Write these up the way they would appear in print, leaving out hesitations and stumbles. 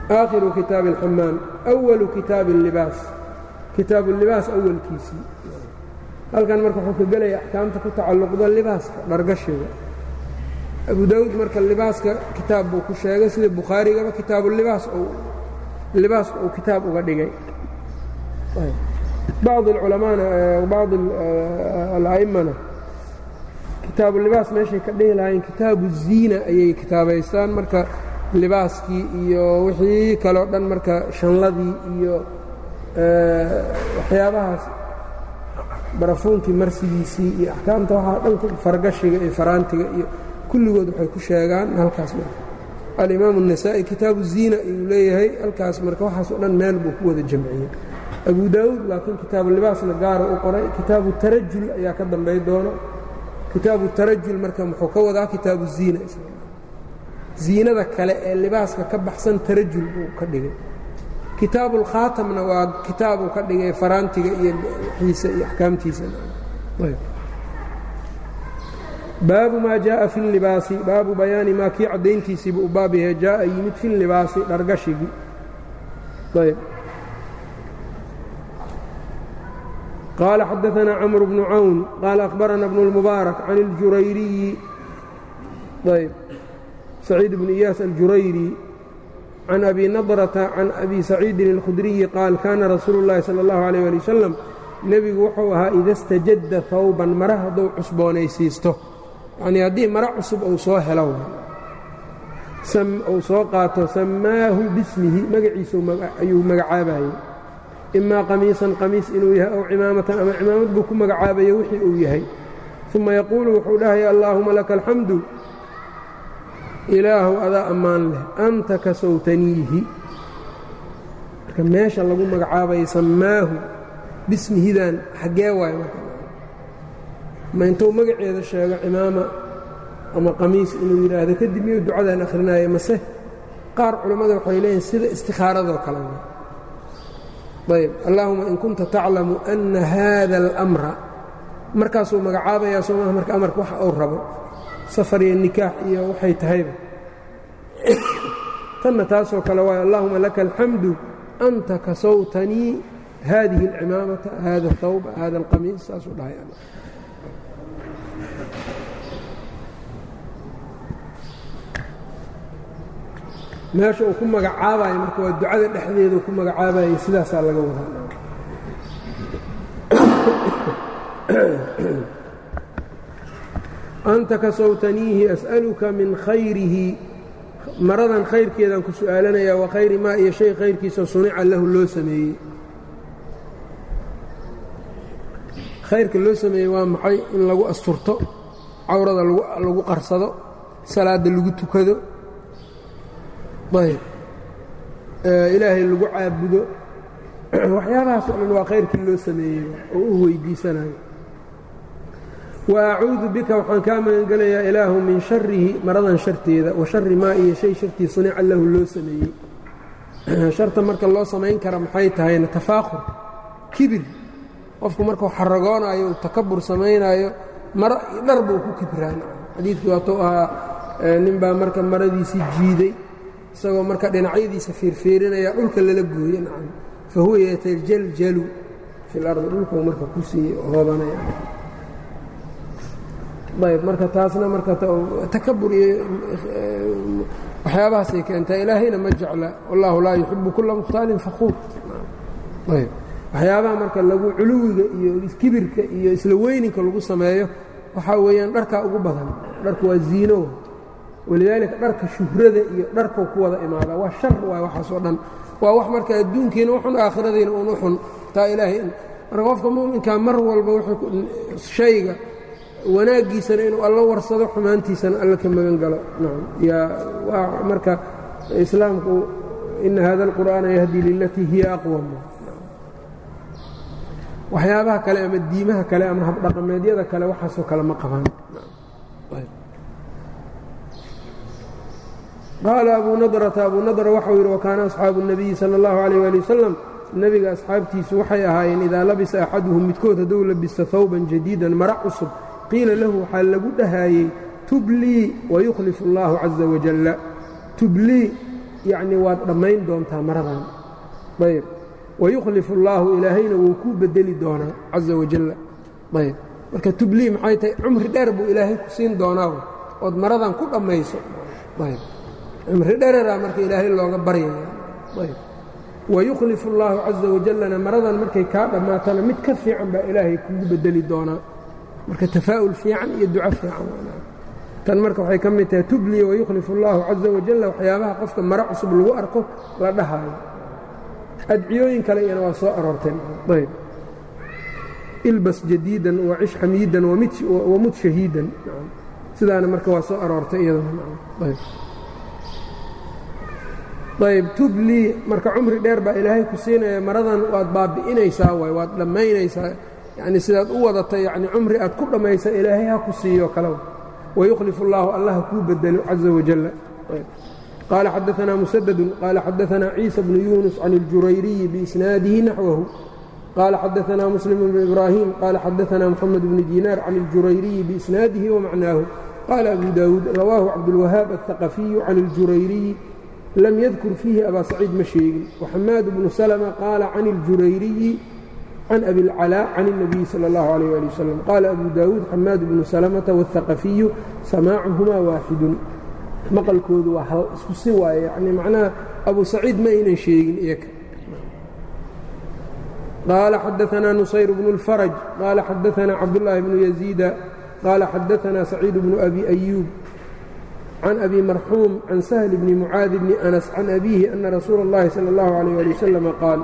aakhiru kitaabi اlxamaam أwalu kitaabi اllibaas kitaabu اllibaas awalkiisii halkan marka wuxuu ka gelaya axkaamta ku tacalluqda libaaska dhargashiga abu daawuud marka libaaska kitaab buu ku sheegay sida bukhaarigaba kitaabulibaas libaaska uu kitaab uga dhigay bacd اculamaana bacd ala'imana kitaabulibaas meeshay ka dhihi lahayn kitaabu ziina ayay kitaabaystaan marka libaaskii iyo wixii kaleo dhan marka shanladii iyo waxyaabahaas barafuunkii marsigiisii iyo axkaamta waxaa dhanku fargashiga iyo faraantiga iyo kulligood waxay ku sheegaan halkaas marka alimaamu النasaa'i kitaabu ziina ayuu leeyahay halkaas marka waxaasoo dhan meel buu ku wada jamciyey abu daawuud laakiin kitaabulibaasna gaara u qoray kitaabu tarajul ayaa ka dambay doono kitaabu tarajul marka muxuu ka wadaa kitaabu ziina ziinada kale ee libaaska ka baxsan tarajul buu ka dhigay kitaabu اlkhaatamna waa kitaabuu ka dhigay faraantiga iyo xiisa iyo axkaamtiisa baabu maa jaaءa fi اlibaasi baabu bayaani maa kii caddayntiisiibu u baab yahay jaaءa yimid fi اlibaasi dhargashigii ayb qaala xadaثana cmr bnu cawn qaala akhbarana bnu اlmubaarak can اljurayriyi ayb saciid bnu iyaas aljurayri can abi nadrata can abi saciidin اlkhudriyi qaal kaana rasuulu اllahi salى اllahu عalيه ali wasalam nebigu wuxuu ahaa ida اstajadda hawban mara hadduu cusboonaysiisto yacnii haddii mara cusub uu soo helo uu soo qaato sammaahu bismihi magaciisa ayuu magacaabayey imaa qamiisan qamiis inuu yahay aw cimaamatan ama cimaamad buu ku magacaabayo wixii uu yahay uma yaquulu wuxuu dhahaya allaahuma laka alxamdu ilaahu adaa ammaan leh anta kasawtaniihi marka meesha lagu magacaabayo sammaahu bismihidan xaggee waayo marka ma intuu magaceeda sheego cimaama ama qamiis inuu yidhaahdo kadib miyuu ducadan akhrinaayo mase qaar culammada waxay leeyihin sida istikaaradoo kale ayb allaahuma in kunta taclamu anna haada almra markaasuu magacaabayaa soo maha marka amarka waxa uu rabo safar iyo nikaax iyo waxay tahayba tanna taasoo kale waayo allaahuma laka alxamdu anta kasawtanii haadihi alcimaamata hada athawb hada alqamiis saasuu dhahay meesha uu ku magacaabayo marka waa ducada dhexdeeda ku magacaabayay sidaasaa laga wadaa anta kasawtaniihi as'aluka min khayrihi maradan khayrkeedaan ku su'aalanayaa wa khayri maa iyo shay khayrkiisa sunica lahu loo sameeyey khayrka loo sameeyey waa maxay in lagu asturto cawrada lagu qarsado salaada lagu tukado ayb ilaahay lagu caabudo waxyaabahaas o dhan waa khayrkii loo sameeyey oo u weydiisanayo wa acuudu bika waxaan kaa magan gelayaa ilaahu min sharihi maradan sharteeda wa shari maa iyo shay shartii sunica lahu loo sameeyey sharta marka loo samayn kara maxay tahayna tafaakhur kibir qofku markuu xaragoonaayo uu takabur samaynaayo maro dhar buu ku kibiraan xadiidkii waatuu ahaa nin baa marka maradiisii jiiday isagoo marka dhinacyadiisa fiirfiirinaya dhulka lala gooye nacam fa huwa yatajaljalu fi lardi dhulkuu marka ku sii hoobanaya ayb marka taasna marka takabur iyo waxyaabahaasay keentaa ilaahayna ma jecla wallahu laa yuxibu kula mukhtaalin fakuur ayb waxyaabaha marka lagu culuwiga iyo kibirka iyo isla weyninka lagu sameeyo waxaa weeyaan dharkaa ugu badan dharku waa ziino walidaalika dharka shuhrada iyo dharkuu ku wada imaadaa waa shar waay waxaasoo dhan waa wax marka adduunkiina uxun aakhiradiina un u xun taa ilaahay marka qofka mu'minkaa mar walba shayga wanaaggiisana inuu alla warsado xumaantiisana alla ka magan galo nacam yaa waa marka islaamku ina hada alqur'aana yahdi lilatii hiya aqwam waxyaabaha kale ama diimaha kale ama habdhaqameedyada kale waxaasoo kale ma qabaan qaala abu nadrata abu nadra waxau yidhi wakaana asxaabu الnabiyi salى اllahu عalيyه ali wasalam nebiga asxaabtiisu waxay ahaayeen idaa labisa axaduhum midkood hadduu labista hawban jadiidan mara cusub qiila lahu waxaa lagu dhahaayey tublii wayukhlifu اllahu caزa wajalla tublii yacnii waad dhammayn doontaa maradan ayb wayukhlifu اllaahu ilaahayna wuu kuu bedeli doonaa caza wajalla ayb marka tublii maxay tahay cumri dheer buu ilaahay ku siin doonaa ood maradan ku dhammayso ayb cumri dhereraa marka ilaahay looga baryaya ayb wayukhlifu اllaahu caza wajallana maradan markay kaa dhammaatana mid ka fiican baa ilaahay kugu bedeli doonaa marka tafaa'ul fiican iyo duco fiican tan marka waxay ka mid tahay tublii wayukhlifu اllaahu caza wajalla waxyaabaha qofka maro cusub lagu arko la dhahaayo adciyooyin kale iyana waa soo aroorteen ayb ilbas jadiidan wacish xamiidan wamut shahiidan sidaana marka waa soo aroortay iyadana ayb tublii marka cumri dheer baa ilaahay ku siinaya maradan waad baabi'inaysaa waay waad dhammaynaysaa yacni sidaad u wadata yacni cumri aad ku dhammaysa ilaahay ha ku siiyo kale wayukhlifu اllaahu allah kuu bedelo caza wajalla qaala xadaanaa musadadu qaala xadaanaa ciisa bnu yuunus can اljurayriyi biisnaadihi naxwahu qaala xadaanaa muslim bnu ibraahim qaala xadaanaa moxamed bnu diinaar can اljurayriyi biisnaadihi wamacnaahu qaala abu daawuud rawaahu cabdulwahaab aلhaqafiyu can اljurayriyi lam yadkur fiihi abaa saciid ma sheegin waxamaad bnu salma qaala can اljurayriyi can abi اlcalaa can الnabiyi salى اllahu عalيh ali wasalam qaala abu daawuud xamaad bnu salmata wاhaqafiyu samaacuhumaa waaxidun maqalkoodu waa hal isku si waaye yani macnaha abu saciid ma aynan sheegin iyaka qaala xadaanaa nusayr bnu اlfaraj qaala xadaanaa cabdullaahi bnu yaziida qaala xadaanaa saciid bnu abi ayuub can abi marxuum can sahl bni mucaadi bni anas can abiihi ana rasuula اllahi salى اllahu عalيh ali wasalama qaal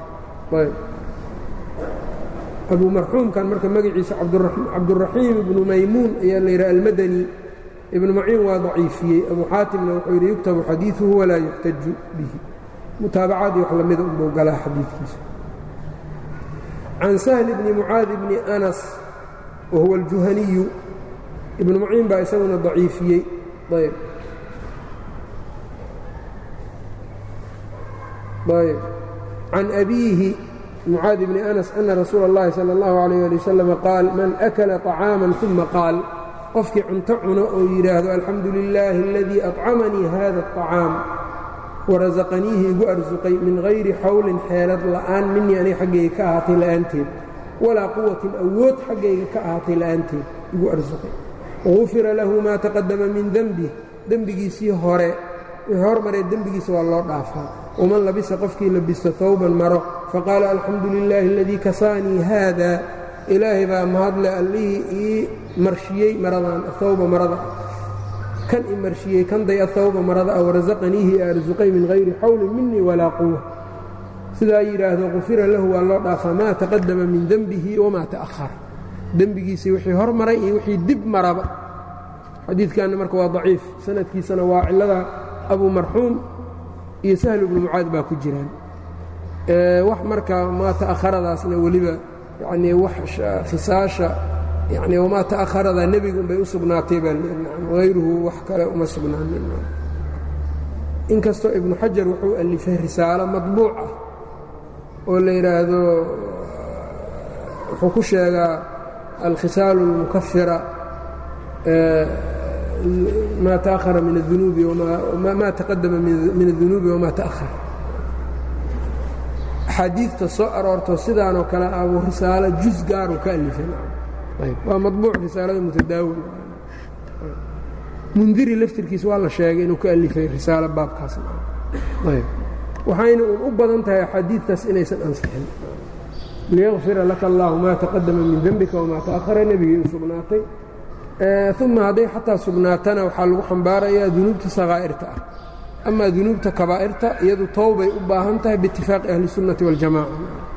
abu marxuumkan marka magaciisa cabduraxiim ibnu maymuun ayaa la yidhaha almadani ibnu maciin waa daciifiyey abu xaatimna wuxuu yidhi yuktabu xadiiثuhu walaa yuxtaju bihi mutaabacaadii wax lamida unbuu galaa xadiidkiisa can sahl bni mucaadi bni anas wa huwa aljuhaniyu ibnu maciin baa isaguna daciifiyey ayb can abiihi mucaadi bni anas ana rasuula اllahi salى اllahu عalيh ali wasalam qaal man akala طacaama ثuma qaal qofkii cunto cuno oo yidhaahdo alxamdu lilaahi aladii aطcamanii hada الطacaam warasaqaniihi igu arsuqay min hayri xawlin xeelad la'aan minii aniga xaggayga ka ahaatay la'aanteed walaa quwatin awood xaggayga ka ahaatay la'aanteed igu arsuqay gufira lahu maa taqadama min denbih dembigiisii hore wixii hormaree dembigiisa waa loo dhaafaa waman labisa qofkii labisto hawban maro faqaala alxamdu lilaahi aladii kasaanii haada ilaahay baa mahadle allihii ii marshiyey maradan ahawba marada kan i marshiyey kanday ahawba marada ah warasaqaniihi e arsuqay min hayri xawlin minii walaa quwa sidaa yidhaahdo gufira lahu waa loo dhaafaa maa taqadama min denbihi wamaa ta'ahara dembigiisii wixii hormaray iyo wixii dib maraba xadiidkanna marka waa daciif sanadkiisana waa cillada abu marxuum iyo sahl ibnu mucaad baa ku jiraan wax marka maa ta'aharadaasna weliba yanii wax khisaasha yani wamaa ta'aharada nebiga unbay u sugnaatay baa hayruhu wax kale uma sugnaanin inkastoo ibnu xajar wuxuu alifay risaalo madbuuc ah oo la yidhaahdo wuxuu ku sheegaa alkhisaalu اlmukafira ma taأhara min الذunuubi ma taqadama min الذunuubi wama taأhara axaadiidta soo aroorto sidaanoo kale ah uu risaalo juz gaaru ka alifay waa maطbuuc risaalada mutadaawil mundiri laftirkiis waa la sheegay inuu ka alifay risaalo baabkaas waxayna u badan tahay axaadiidtaas inaysan ansixin liyغfira laka اllahu ma taqadama min denbika wama taأhara nebigay u sugnaatay uma hadday xataa sugnaatana waxaa lagu xambaarayaa dunuubta sakaa'irta ah amaa dunuubta kabaa'irta iyadu towbay u baahan tahay biitifaaqi ahli الsunnati waاljamaca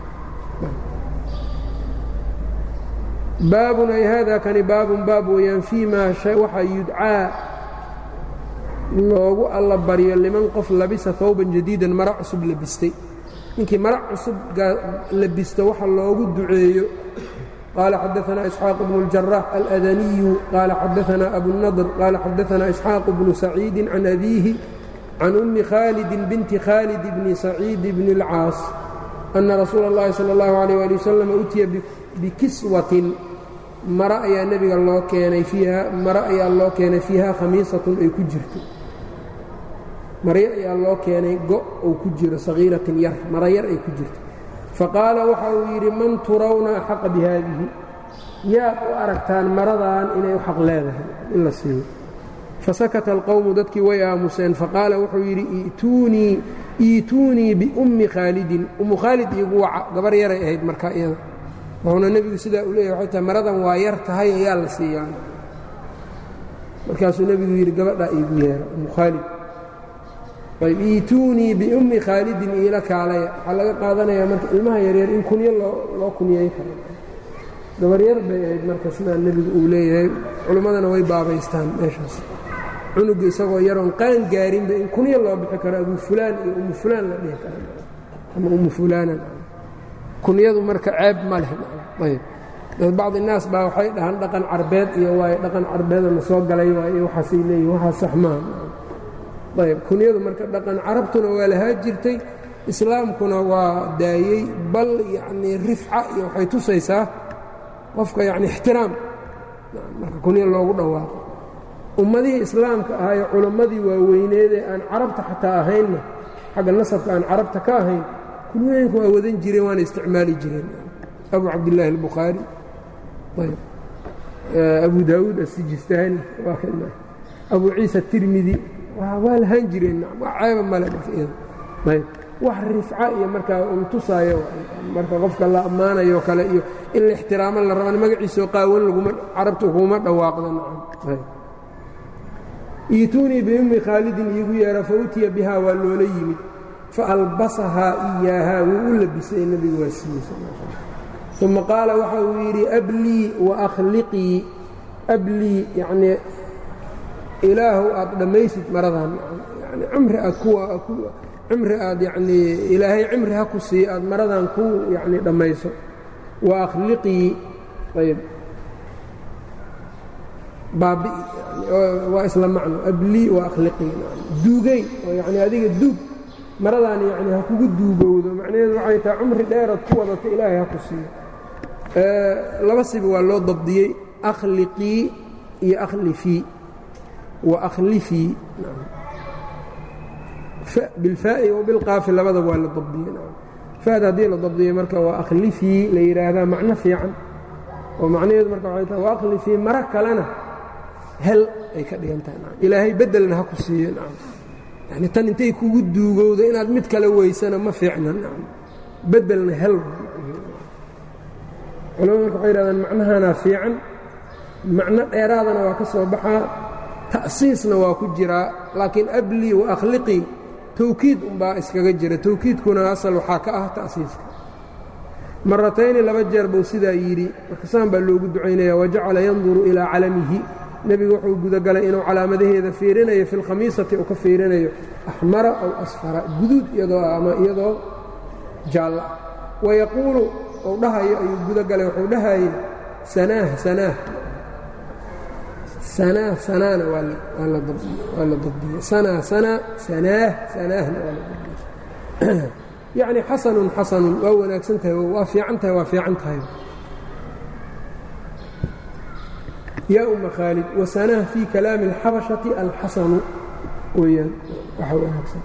baabun ay hada kani baabun baab weeyaan fii maa waxa yudcaa loogu alla baryo liman qof labisa hawban jadiidan mara cusub labistay ninkii mara cusub labisto waxa loogu duceeyo قال xدثنا إسحاaq بن الجراح الأdني قال xدثنا أبو النضر قال xدثنا إسحاaq بن سعيid عن أبيه عن أmi khالد بنت khالد بن سعيid بن الcاaص أنa رasuuل اللhi صلى الله عليه ولي وسلم utiya bkisوة mara ayaa nebiga loo keenay mara ayaa loo keenay فيiha khamiisaة ay ku jirto maryo ayaa loo keenay go' uu ku jiro sagiiratin yar mara yar ay ku jirto faqaala waxa uu yidhi man turawna axaqa bi haadihi yaad u aragtaan maradan inay u xaq leedahay in la siiyo fasakata alqowmu dadkii way aamuseen faqaala wuxuu yidhi iituunii biummi khaalidin ummu khaalid iigu waca gabar yaray ahayd markaa iyada wuxuuna nebigu sidaa u leeyahy waxay tahay maradan waa yar tahay ayaa la siiyaa markaasuu nebigu yidhi gabadhaa iigu yeera ummu khaalid ayb iituunii biummi khaalidin iila kaalaya waxaa laga qaadanayaa marka ilmaha yaryar in kunyo loo kunyeey karo gabar yar bay ahayd marka sidaa nebigu uu leeyahay culimmadana way baabaystaan meeshaas cunuga isagoo yaroon qaan gaarinba in kunyo loo bixi karo abu fulaan iyo ummu fulaan la dhihi kara ama ummu fulaanan kunyadu marka ceeb ma leh ayb dad bacdi naas baa waxay dhahaan dhaqan carbeed iyo waayo dhaqan carbeedana soo galay waayo waxaasay leeyihin waxaa sax maaha ayb kunyadu marka dhaqan carabtuna waa lahaa jirtay islaamkuna waa daayey bal yacnii rifca iyo waxay tusaysaa qofka yacni ixtiraam marka kunyo loogu dhawaaqo ummadihii islaamka ahayo culammadii waaweyneedee aan carabta xataa ahaynna xagga nasabka aan carabta ka ahayn kunyooyinku waa wadan jireen waana isticmaali jireen abu cabdillaahi albukhaari ayb abu daawuud asijistaani waa ka abu ciisa tirmidi waa lahaan jireen waa ceeba male marka iyada ayb wax rifca iyo markaa untusaayo marka qofka la ammaanayo kale iyo in la ixtiraamo la rabaan magaciisoo qaawan carabta kuma dhawaaqda nacam iituunii biummi khaalidin iigu yeera fa utiya bihaa waa loola yimid faalbasahaa iyaahaa wuu u labisay nebigu waa siiyey uma qaala waxa uu yidhi ablii waahliqii ablii yacnii ilaahu aad dhammaysid maradan yani cimri aad yacnii ilaahay cimri ha ku siiyo aad maradan ku yacnii dhammayso waahliqii ayb baabi'i waa isla macno ablii waahliqii duugay oo yacnii adiga duug maradan yacni ha kugu duugowdo macnaheedu waxay tahay cumri dheeraad ku wadato ilaahay ha ku siiyo laba siba waa loo dabdiyey akhliqii iyo akhlifii wa akhlifii bilfaa'i wa bilqaafi labadaba waa la dabdiyey fa'da haddii la dabdiyey marka waa akhlifii la yidhaahdaa macno fiican oo macnaheedu marka waxay tahay waa akhlifii mara kalena hel ay ka dhigan tahay ilaahay beddelna ha ku siiyo yani tan intay kugu duugowdo inaad mid kale weysana ma fiicna beddelna hel culamadu marka waxay yidhahdaan macnahanaa fiican macno dheeraadana waa ka soo baxaa ta'siisna waa ku jiraa laakiin ablii wa akhliqii tawkiid unbaa iskaga jira tawkiidkuna asal waxaa ka ah ta'siiska maratayni laba jeer buu sidaa yidhi marka saan baa loogu ducaynaya wajacala yanduru ilaa calamihi nebigu wuxuu gudagalay inuu calaamadaheeda fiirinayo fi lkhamiisati uu ka fiirinayo axmara aw asfara guduud iyadoo ama iyadoo jaalla ah wayaquulu uu dhahayo ayuu gudagalay wuxuu dhahayey sanaah sanaah sanaah sanaana waa la dabdiyey sanaa sanaa sanaah sanaahna waa la dabdiyey yacni xasanun xasanun waa wanaagsan tahay waa fiican tahay waa fiican tahay yaa umma khaalid wasanah fii kalaami اlxabashati alxasanu weyaan waxa wanaagsan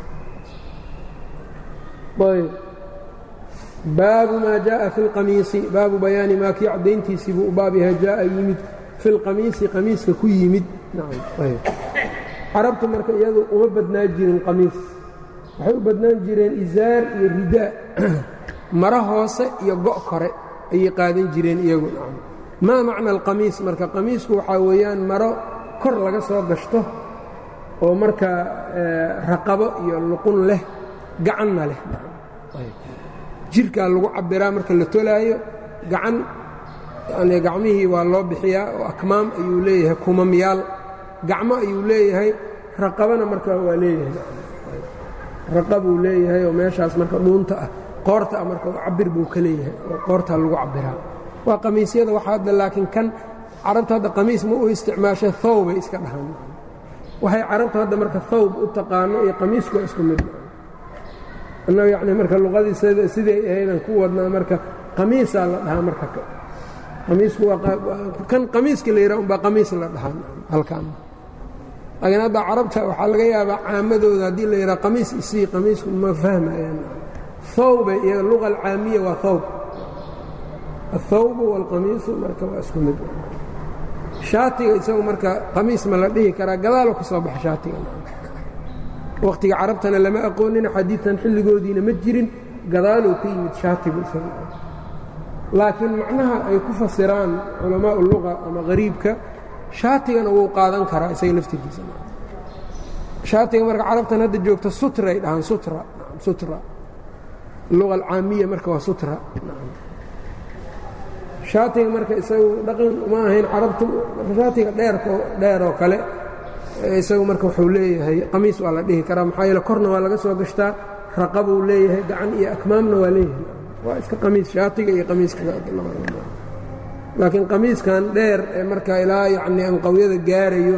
ayb baabu maa jaءa fi اlqamiisi baabu bayaani maa kii caddayntiisii buu u baab yahay jaءa yimid fi اlqamiisi qamiiska ku yimid carabtu marka iyadu uma badnaan jirin qamiis waxay u badnaan jireen izaar iyo ridaa maro hoose iyo go' kore ayay qaadan jireen iyagu maa macna alqamiis marka qamiisku waxaa weeyaan maro kor laga soo gashto oo marka raqabo iyo luqun leh gacanna leh jirkaa lagu cabbiraa marka la tolaayo gacan yani gacmihii waa loo bixiyaa oo akmaam ayuu leeyahay kumamyaal gacmo ayuu leeyahay raqabana marka waa leeyahay raqabuu leeyahay oo meeshaas marka dhuunta ah qoorta ah marka cabir buu ka leeyahay oo qoortaa lagu cabbiraa waa qamiisyada waxaa hadda laakiin kan carabta hadda qamiis ma u isticmaashay thawbay iska dhahaan waxay carabta hadda marka thawb u taqaano iyo qamiisku waa isku mid annaga yacni marka luqadii siday ahaydan ku wadnaa marka qamiisaa la dhahaa marka qamiisku waa kan qamiiska la yidhaha unbaa qamiis la dhahaa halkaan laakiin hadda carabta waxaa laga yaabaa caamadooda haddii la yidhaha qamiis isii qamiisku ma fahmayaan hawba iyo luqa alcaamiya waa hawb aلthawbu wاlqamiisu marka waa isku mid shaatiga isagu marka qamiis ma la dhihi karaa gadaaloo ka soo baxa shaatiga wakhtiga carabtana lama aqoonin xadiidan xilligoodiina ma jirin gadaaluu ka yimid shaatigu isagu laakiin macnaha ay ku fasiraan culamaau luqa ama qariibka shaatigana wuu qaadan karaa isaga laftirkiisa shaatiga marka carabtan hadda joogta sutray dhahaan sutra luqa alcaamiya marka waa sutra shaatiga marka isagu dhaqan uma ahayn carabtu shaatiga dheeroo kale isagu marka wuxuu leeyahay qamiis waa la dhihi karaa maxaa yeele korna waa laga soo gashtaa raqabuu leeyahay gacan iyo akmaamna waa leeyahay waa iska qamiis shaatiga iyo qamiiska laakiin qamiiskan dheer ee marka ilaa yacni anqawyada gaarayo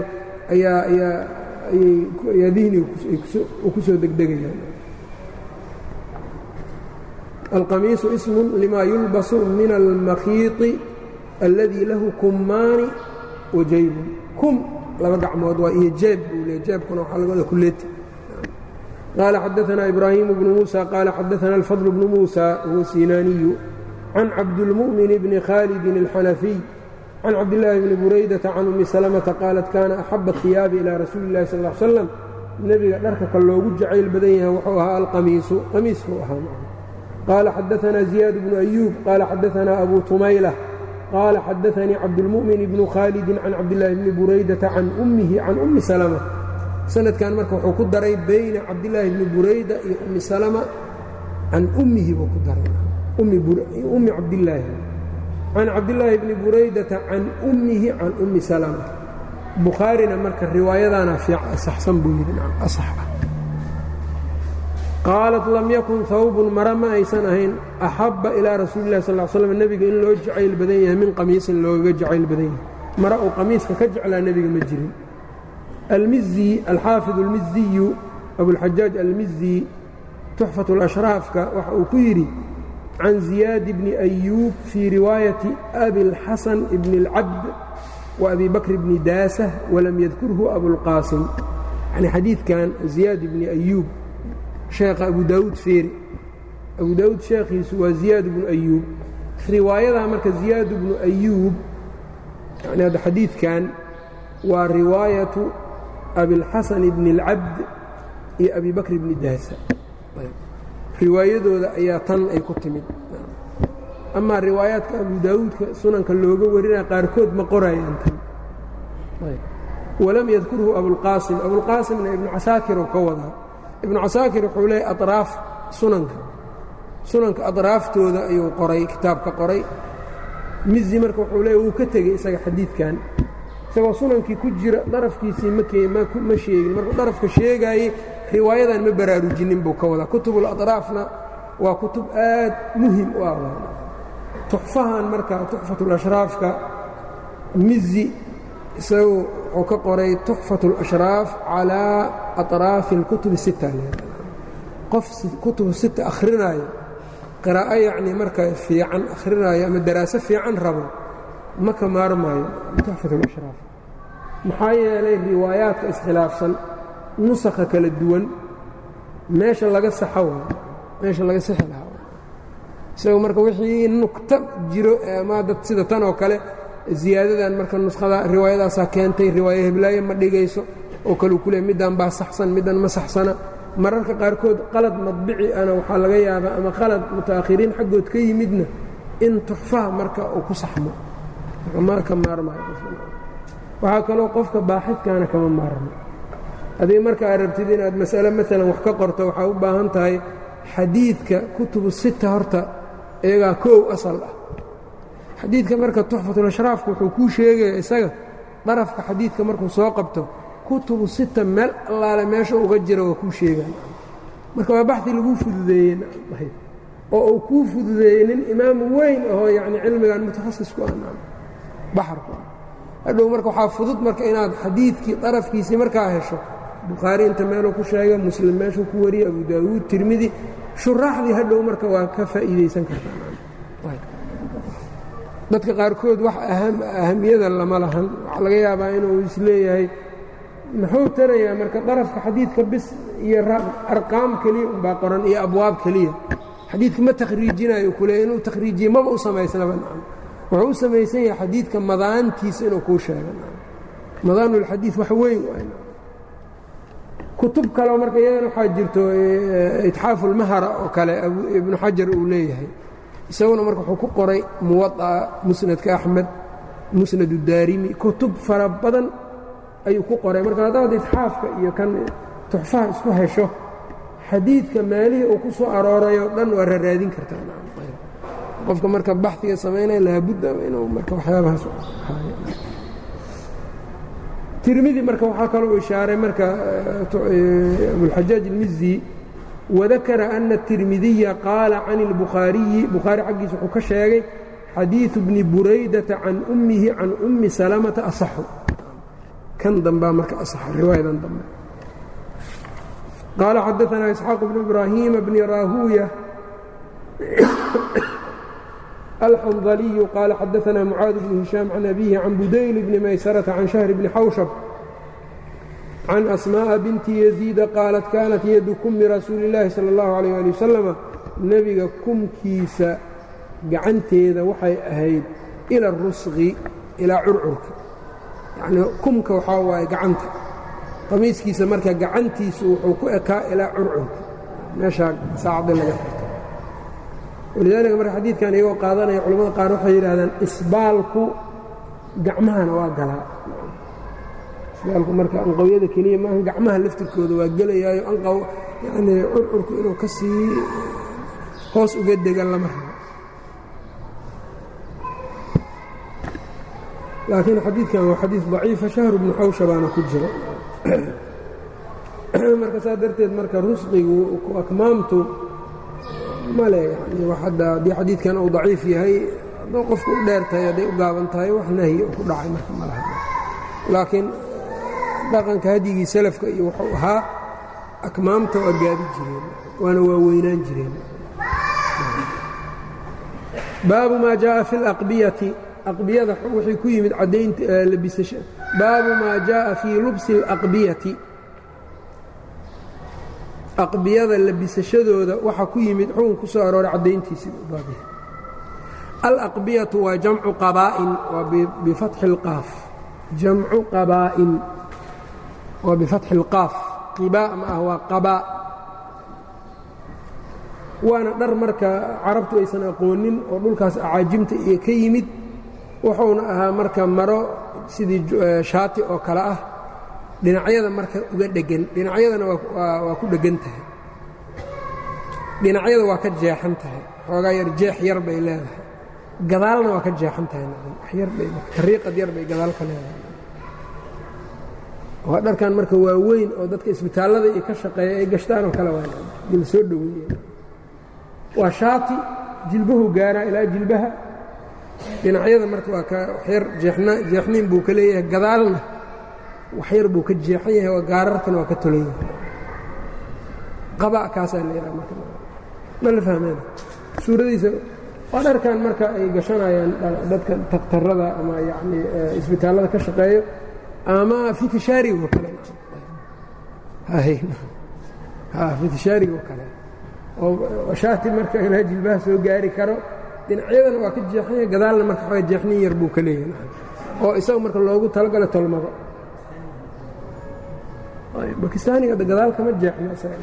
ayaa dihniga ku soo degdegayaan alqamiisu ismun limaa yulbasu min almakhiiطi alladii lahu kummaani wa jaybun kum laba gacmood waa iyo jeeb buu leey jeebkuna waxaa laga wada kuleeti qaala xadaثna ibraahiim bnu muuسى qaala xadaثna alfadl bnu muuسى huwa sinaaniyu can cabdالmuؤmin bni khaalidin الxanafiy can cabdillaahi bni buraydaةa can umi salmةa qaalat kana axaba اhiyaabi ilىa rasuuli اllahi sal اه slam nebiga dharka ka loogu jacayl badan yahay wuxuu ahaa alqamiisu qamiiskuu ahaa qaala xadaثna ziyaad bnu أyuub qaala xadaثna abu tumayla qaala xadaثanii cabdالmuؤmin bnu khaalidin can cabdillaahi bni buraydaةa can ummihi can umi salmة sanadkan marka wuxuu ku daray bayna cabdillaahi bni burayda iyo umi salma can ummihi buu ku daray ummi cabdillaahi can cabdillaahi bni buraydata can ummihi can ummi salama bukhaarina marka riwaayadaana saxsan buu yidhi asax ah qaalat lam yakun hawbun mara ma aysan ahayn axabba ilaa rasuuli illahi sal slam nebiga in loo jacayl badan yahay min qamiisin loogaga jacayl badan yahay mara uu qamiiska ka jeclaa nebiga ma jirin almizi alxaafid almiziyu abulxajaaj almizi tuxfat اlashraafka waxa uu ku yidhi can ziyaad bni أyuub fii riwaayati abi اlxasan bni اlcabd wa abi bakr bni daasah walam yadkurhu abulqaasim yani xadiidkan ziyaad bni أyuub sheekha abu daawuud feeri abu daawuud sheekhiisu waa ziyaad bnu أyuub riwaayadaa marka ziyaad bnu أyuub yani hadda xadiidkan waa riwaayatu abilxasan bni اlcabd iyo abi bakr bni daasa riwaayadooda ayaa tan ay ku timid amaa riwaayaadka abu daawuudka sunanka looga warinaya qaarkood ma qorayaan tan walam yadkurhu abulqaasim abulqaasimna ibnu casaakiruu ka wadaa ibnu casaakir wuxuu leeyahy aطraaf sunanka aطraaftooda ayuu qoray kitaabka qoray mizi marka wuxuu leeya wuu ka tegey isaga xadiidkan isagoo sunankii ku jira darafkiisii ma sheegin markuu darafka sheegaayey riwaayadan ma baraarujinin buu ka wadaa kutubulaطraafna waa kutub aad muhim u ah tuxfahan marka tuxfatulashraafka mizi isagu wuxuu ka qoray tuxfat اlashraaf calىa aطraafi اlkutubi sita qof kutub sita akhrinaayo qiraa'o yacni marka fiican akhrinaayo ama daraaso fiican rabo ma ka maarmaayo tuxfat اlashraaf maxaa yeelay riwaayaadka iskhilaafsan nusakha kala duwan meesha laga saxo meesha laga saxi lahaa isago marka wixii nugta jiro ama dad sida tan oo kale ziyaadadan marka nuskhada riwaayadaasaa keentay riwaayo heblaaye ma dhigayso oo kale ku leey middan baa saxsan middan ma saxsana mararka qaarkood qalad madbici ana waxaa laga yaabaa ama qalad mutaakhiriin xaggood ka yimidna in tuxfaha marka uu ku saxmo ma ka maarmaayo waxaa kaloo qofka baaxidkaana kama maarmo haddii marka aad rabtid inaad mas'ale maalan wax ka qorto waxaa u baahan tahay xadiidka kutubu sita horta iyagaa koow asal ah xadiidka marka tuxfatulashraafka wuxuu kuu sheegaya isaga darafka xadiidka markuu soo qabto kutubu sita meel allaale meesha uga jira waa kuu sheegaan marka waa baxdi laguu fududeeyey oo uu kuu fududeeyey nin imaam weyn ahoo yacni cilmigan mutakhasisku ah baxarku ah hadhow marka waxaa fudud marka inaad xadiidkii darafkiisii markaa hesho bukhaari inta meeluu ku sheega muslim meeshuu ku wariyey abu daawuud tirmidi shuraaxdii hadhow marka waa ka faa'iidaysan kartaa dadka qaarkood wax ahamiyada lama lahan waxaa laga yaabaa inuu isleeyahay muxuu tarayaa marka darafka xadiidka bis iyo arqaam keliya unbaa qoran iyo abwaab keliya xadiidka ma takhriijinayo kule inuu takhriijiye maba u samaysnaba wuxuu u samaysan yahay xadiidka madaantiisa inuu kuu sheego madaanulxadiid wax weyn kutub kaleo marka iyadana waxaa jirto itxaafulmahara oo kale ibnu xajar uu leeyahay isaguna marka wuxuu ku qoray muwaطa'a musnadka axmed musnadu daarimi kutub fara badan ayuu ku qoray marka haddaad itxaafka iyo kan tuxfaha isku hesho xadiidka maalihii uu ku soo aroorayo dhan waa raaraadin kartaa qofka marka baxdiga samaynaya laabudda inuu marka waxyaabahaas tirmidi marka waxaa kaloo ishaaray marka abulxajaaj ilmizi wadakara ana الtirmidiya qaala can اlbukhaariyi bukhaari xaggiisa wuxuu ka sheegay xadiiثu bni buraydata can ummihi can ummi salamata asaxu kan dambaa marka asaxa riwaayadan dambe qaala xadaثanaa isxaaq bnu ibraahiima bni raahuuya الحنظلي قال xدثنا معاaذ بن هiشhام عن أبيه عن budayل بن maysرة عن شهر بن xawشhب عن أسماء بنت يزيد قالت كانت يد kmi رasuuل اللahi صلى الله عليه لي وسلم nebiga kumkiisa gacanteeda waxay ahayd إلى الرusqi ilaa curcurka yani kumka waxaa waaye gacanta qamiiskiisa marka gacantiisu wuxuu ku ekaa ilaa curcurka meeshaa saacadda laga xirto walidaalika marka xadiidkan iyagoo qaadanaya culamada qaar waxay yidhaahdaan isbaalku gacmahana waa galaa isbaalku marka anqawyada keliya maaha gacmaha laftirkooda waa gelayaayo anqaw yacnii curcurku inuu ka sii hoos uga degan lama rabo laakiin xadiidkan waa xadiid daciifa shahru bnu xawshabaana ku jira marka saa darteed marka rusqigu akmaamtu male yani haddii xadiidkan uu daciif yahay hadduu qofku u dheer tahay hadday u gaaban tahay wax nahyi oo ku dhacay marka ma laha laakiin dhaqanka hadyigii salafka iyo wuxuu ahaa akmaamta waa gaabi jireen waana waaweynaan jireen baabu maa jaaءa fi اlaqbiyati aqbiyada wixii ku yimid caddaynta labisasha baabu maa jaaءa fii lubsi اlaqbiyati aqbiyada labisashadooda waxaa ku yimid xukun ku soo arooray caddayntiisii baabihi alaqbiyatu waa jamcu qabaa'in waa bifatxi اlqaaf jamcu qabaa'in waa bifatxi اlqaaf qibaa ma ah waa qabaa waana dhar marka carabtu aysan aqoonin oo dhulkaas acaajimta iyo ka yimid wuxuuna ahaa marka maro sidii shaati oo kale ah dhinacyada marka uga dhegan dhinacyadana waa ku dhegan tahay dhinacyada waa ka jeexan tahay xoogaa yar jeex yar bay leedahay gadaalna waa ka jeexan tahay tariiqad yar bay gadaal ka leedahay waa dharkan marka waa weyn oo dadka isbitaallada iyo ka shaqeeya ay gashtaan oo kale waa la soo dhoweeye waa shaati jilbahu gaaraa ilaa jilbaha dhinacyada marka waa ka waxyar jeexniin buu ka leeyahay gadaalna waxyar buu ka jeexan yahay waa gaararkana waa ka tolan yahay qaba' kaasaa leedaha marka ma la fahmeen suuradiisa waa dharkan marka ay gashanayaan dadka daktarada ama yacni isbitaallada ka shaqeeyo ama fitishaarigoo kale fitishaarigoo kale oo shaati marka ilaa jilbaha soo gaari karo dhinacyadana waa ka jeexan yahay gadaalna marka waxaa jeexnin yar buu ka leeyahay oo isaga marka loogu talagalo tolmado bakistaaniga gadaal kama jeexno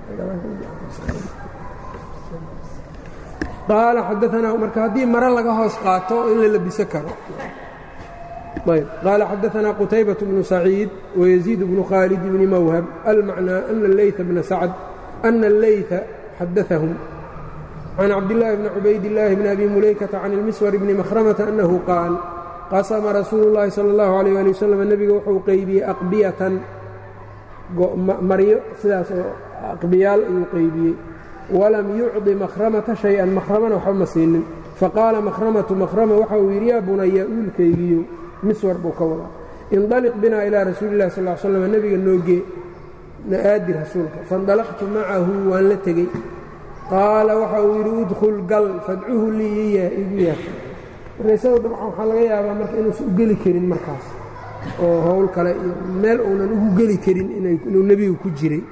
qaala xadaanaa marka haddii mare laga hoos qaato in la labiso karo ayb qaala xadaanaa qutaybaة bnu saciid wayaziid bnu khaalid bni mawhab almacnaa ana اleyثa bna sacd ana اleyثa xadaثahum can cabdالlahi bni cubaydالlahi bni abi mulaykata can اlmiswar bni makhramata annahu qaal qasama rasuulu اllahi salى اllahu عalيh ali waslm nebiga wuxuu qeybiyey aqbiyatan maryo sidaas oo aqbiyaal ayuu qeybiyey walam yucdi makhramata shay-an makhramana waxba ma siinin faqaala makhramatu makhrama waxa uu yidhi yaa bunaya uulkaygiyo miswar buu ka wadaa indaliq binaa ilaa rasuuli illahi sal slam nebiga noogee na aadi rasuulka faindalaqtu macahu waan la tegey qaala waxa uu yidhi udkhul gal fadcuhu lii igu yaah marka isaga dabcan waxaa laga yaabaa marka inuusan u geli karin markaas oo howl kale iyo meel uunan ugu geli karin inuu nebigu ku jiray.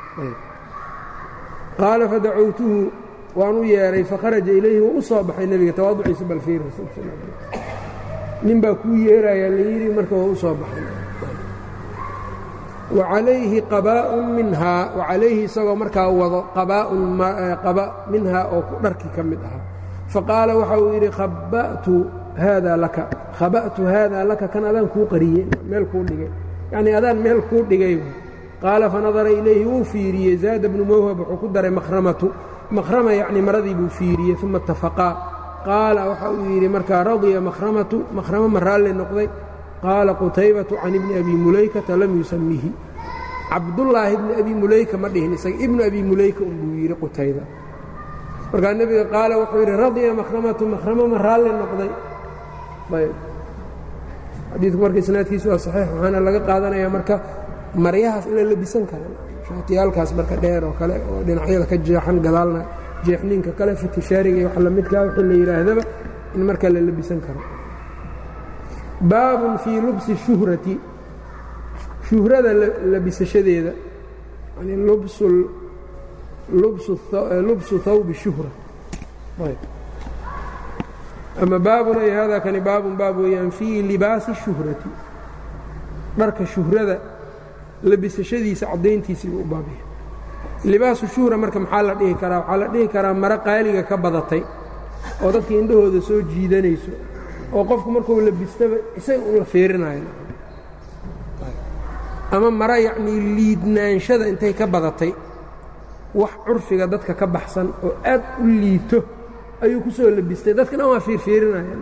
qaala fadacawtuhu waan u yeehay fakharaja ilayhi wuu u soo baxay nebiga tawaaduciisa balfiir nin baa kuu yeerayaa la yidhi marka waa u soo baxay. wacalayhi qabaa'un minhaa wacalayhi isagoo markaa wado qabaa'un qaba minhaa oo dharkii ka mid ahaa. faqaala waxa uu yidhi khaba'tu haadaa laka kan adaan kuu qariyey meel kuu dhigay yacnii adaan meel kuu dhigay. qaala fanadara ilayhi wuu fiiriyey zaada bnu mawhab wuxuu ku daray makhrama yacni maradii buu fiiriyey uma itafaqaa. qaala waxa uu yidhi markaa radiya makhramo ma raalli noqday. qaala qutaybatu can ibni abi mulaykata lam yusamihi cabdullaahi ibni abi mulayka ma dhihin isaga ibnu abi mulayka unbuu yidhi qutayba. markaa nebiga qaala wuxuu yidhi radiya makhramo ma raalli noqday. ayb xadiidku marka isnaadkiisu waa saxiix waxaana laga qaadanayaa marka maryahaas in la labisan kara shaatiyaalkaas marka dheer oo kale oo dhinacyada ka jeexan gadaalna jeexninka kale fitishaariga iyo wax la midkaa wixii la yidhaahdaba in marka la labisan karo. baabun fii lubsi shuhrati shuhrada labisashadeeda yani lubsu hawbi shuhra. ama baabun ay hada kani baabun baab weeyaan fii libaasi shuhrati dharka shuhrada labisashadiisa caddayntiisiibuu u baabaya. libaasu shuhra marka maxaa la dhihi karaa? waxaa la dhihi karaa maro qaaliga ka badatay oo dadka indhahooda soo jiidanayso oo qofku markuu labistaba isaga un la fiirinayo, ama maro yacnii liidnaanshada intay ka badatay wax curfiga dadka ka baxsan oo aad u liito ayuu ku soo labistay dadka dhan waa fiirfiirinayaan.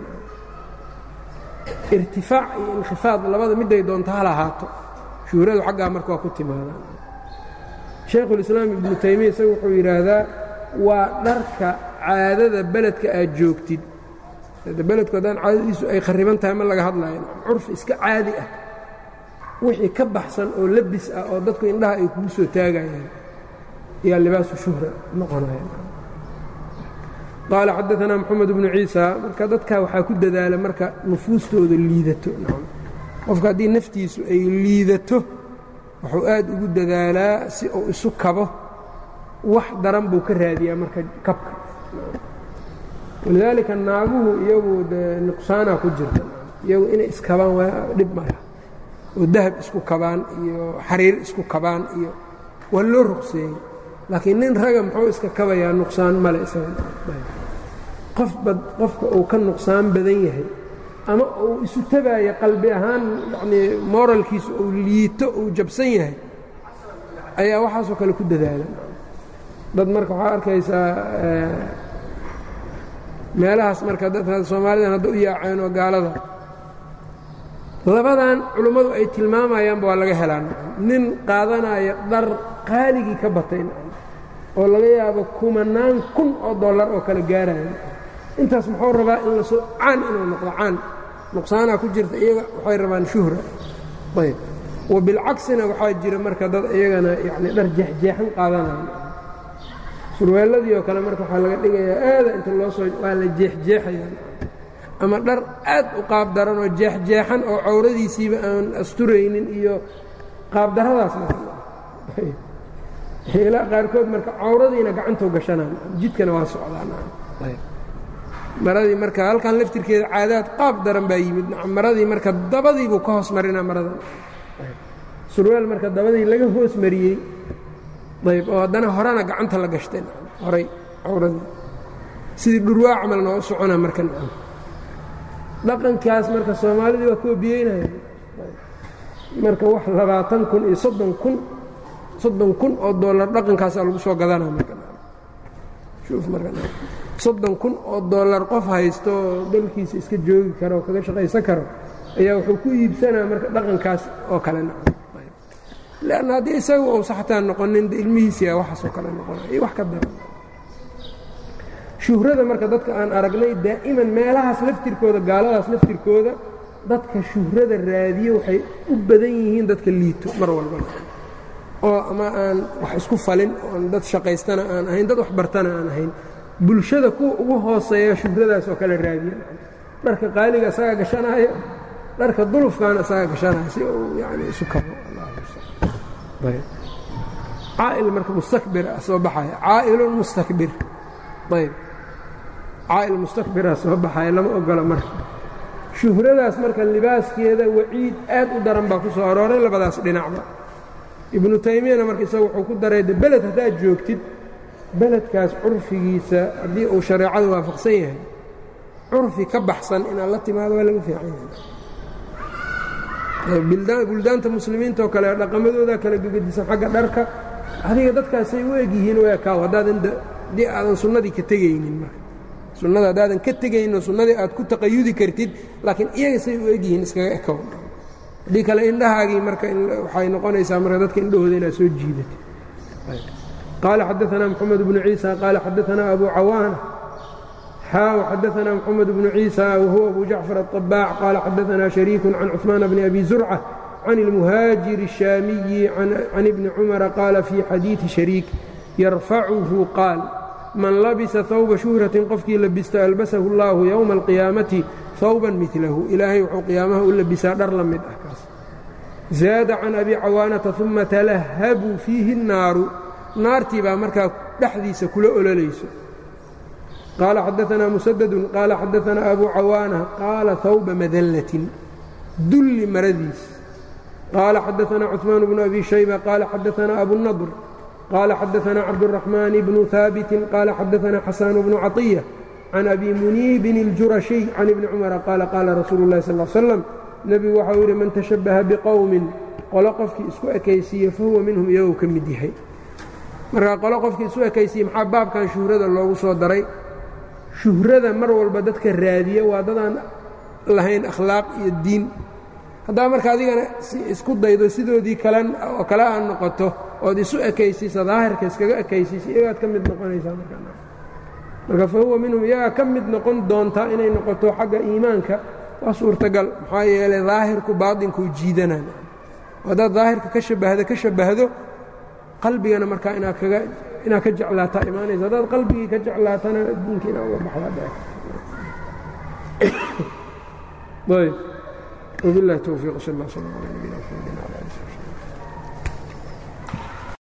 irtifaac iyo inkhifaad labada midday doonto hal ahaato shuhradu xaggaa marka waa ku timaadaan. shaykhulislaam ibnu taymiya isaga wuxuu yidhaahdaa waa dharka caadada beledka aad joogtid beledku haddaan caadadiisu ay khariban tahay ma laga hadlayo curfi iska caadi ah wixii ka baxsan oo labis ah oo dadku indhaha ay kugu soo taagayaan yaa libaasu shuhra noqonaya. qaala xadaanaa moxamed bnu ciisa marka dadka waxaa ku dadaala marka nufuustooda liidato qofka haddii naftiisu ay liidato wuxuu aad ugu dadaalaa si uu isu kabo wax daran buu ka raadiyaa marka kabka. walidaalika naaguhu iyagu dee nuqsaanaa ku jirta iyagu inay iskabaan waa dhib mala oo dahab isku kabaan iyo xariir isku kabaan iyo waa loo ruqseeyey. laakiin nin raga muxuu iska kabayaa nuqsaan male qofka uu ka nuqsaan badan yahay ama uu isu tabaayo qalbi ahaan yanii moralkiisu uu liito uu jabsan yahay ayaa waxaasoo kale ku dadaala. dad marka waxaa arkaysaa meelahaas marka dadka soomaalidan hadda u yaaceen oo gaalada labadan culummadu ay tilmaamayaanba waa laga helaa nin qaadanaya dhar qaaligii ka batay oo laga yaabo kumanaan kun oo dollar oo kale gaaraya. intaas muxuu rabaa in lasoo caan inuu noqdo caan nuqsaanaa ku jirta iyaga waxay rabaan shuhra. ayb wabilcaksina waxaa jira marka dad iyagana yani dhar jeexjeexan qaadanaya surweelladii oo kale marka waxaa laga dhigayaa aada inta loo soo waa la jeexjeexaya ama dhar aad u qaabdaran oo jeexjeexan oo cawradiisiiba aan asturaynin iyo qaabdarradaas ilaa qaarkood marka cawradiina gacantoo gashanaan jidkana waa socdaan. maradii marka halkan laftirkeeda caadaad qaab daran baa yimid maradii marka dabadiibuu ka hoos marinaa maradan surweel marka dabadii laga hoos mariyey ayb oo haddana horena gacanta la gashteen horay cawradii sidii dhurwaa camal noo socona marka dhaqankaas marka soomaalidii waa koobiyeynaya marka wax 20 kun iyo 30 kun oo dollar dhaqankaasaa lagu soo gadanaa marka shuuf marka 30 kun oo dollar qof haysto dalkiisa iska joogi karo kaga shaqaysan karo ayaa wuxuu ku iibsanaa marka dhaqankaas oo kale لأن haddii isaga uu saxtaan noqonin ilmihiisa waxaasoo kale noqonaya wax ka daran. shuhrada marka dadka aan aragnay daa'iman meelahaas laftirkooda gaaladaas laftirkooda dadka shuhrada raadiyo waxay u badan yihiin dadka liito mar walba oo ama aan wax isku falin oon dad shaqaystana aan ahayn dad wax bartana aan ahayn bulshada kuwa ugu hooseeya shuhradaas oo kale raadiya dharka qaaliga isaga gashanaya dharka dulufkaana isaga gashanaya si uu yani isu kabo caa'il marka mustakbir ah soo baxaya caa'ilun mustakbir ayb caa'il mustakbira soo baxaya lama ogola marka shuhradaas marka libaaskeeda waciid aad u daran baa ku soo arooray labadaas dhinacba ibnu taymiyana marka isaga wuxuu ku daray de beled haddaad joogtid beledkaas curfigiisa haddii uu shareecada waafaqsan yahay curfi ka baxsan inaad la timaado waa laga fiican yahay buldaanta muslimiintaoo kale dhaqamadooda kala gegedisan xagga dharka adiga dadkaasay u egyihiin u ekaaw haddii aadan sunnadii ka tegaynin marka sunnada haddaadan ka tegayno sunnadii aad ku taqayudi kartid laakiin iyaga say u egyihiin iskaga ekow haddii kale indhahaagii marka waxay noqonaysaa marka dadka indhahooda inaad soo jiidatid qaala xadaanaa moxamed bnu ciisa qaala xadaanaa abu cawaana xadaثna mحamed بن عيسى whuwa أbu جacفر الطباع qال xadaثna شhريك عن cثمان بن أbي زرcة عن المهاaجر الشhاamiي عن بن cمر qاala في xadيiثi شhريك يرفعhu qاal man labisa ثوبa شhuهرaة qofkii labista albaسahu الlah yومa القiyاamaةi ثوبا miثlahu ilaahay wuxuu qiyaamaha u labisaa dhar la mid ah kaas زاada can أbي cawاanaةa ثuma تlahbu فيihi الnaaru naartii baa markaa dhexdiisa kula ololayso qال xadaثna mسdd qال xadaثna أbu cawاanة qaala ثوبa madlaة dulli maradiis qال xadaثna cثmaan بن أbي شhaybة qال xadaثna أبuالنضر qال xadaثna cabdالرحمن بن ثاaبت qال xadaثna xasان بن caطية عن أbي muniib الjurشhy عن iبن cمر qال qاala rasuul الlahi صلى اه sلم nebigu waxau yidhi man تشhaبهa bqowmi qolo qofkii isku ekaysiiye fahuwa minhum iyagou ka mid yahay markaa qolo qofkii isu ekaysiiye maxaa baabkan shuhrada loogu soo daray shuhrada mar walba dadka raadiya waa dadaan lahayn akhlaaq iyo diin haddaa marka adigana isku daydo sidoodii oo kale aad noqoto ood isu ekaysiisa daahirka iskaga ekaysiisa iyagaad ka mid noqonaysaa marka fa huwa minhum iyagaa ka mid noqon doontaa inay noqoto xagga iimaanka waa suurtagal maxaa yeelay daahirku baadinkuu jiidanaan haddaad daahirka ka shabbahdo qalbigana markaa inaad ka jeclaataa imaanaysa haddaad qalbigii ka jeclaatana diinka inaa uga baxdaa وبالله التوفيق صلى الله عليه وسلم على نبينا محمد وعلى آله وصحبه